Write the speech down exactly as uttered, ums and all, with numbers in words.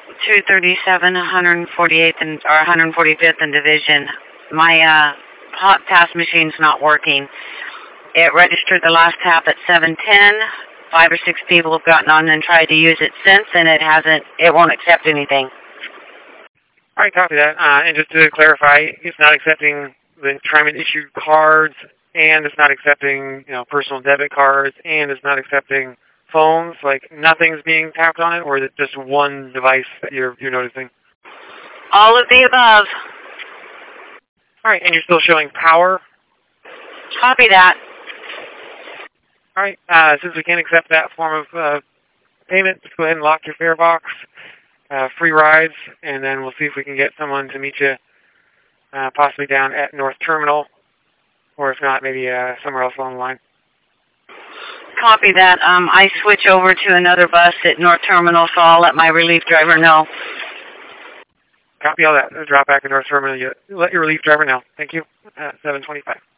two thirty-seven, one forty-eighth and or one forty-fifth and Division. My uh, hot pass machine's not working. It registered the last tap at seven ten. Five or six people have gotten on and tried to use it since, and it hasn't. It won't accept anything. All right, copy that. Uh, and just to clarify, it's not accepting the Triman issued cards, and it's not accepting, you know, personal debit cards, and it's not accepting phones. Like nothing's being tapped on it, or is it just one device that you're you're noticing? All of the above. All right, and you're still showing power. Copy that. All right, uh, since we can't accept that form of uh, payment, just go ahead and lock your fare box. Uh, free rides, and then we'll see if we can get someone to meet you, uh, possibly down at North Terminal, or if not, maybe uh, somewhere else along the line. Copy that. Um, I switch over to another bus at North Terminal, so I'll let my relief driver know. Copy all that. Drop back at North Terminal. You let your relief driver know. Thank you. Uh, seven twenty-five.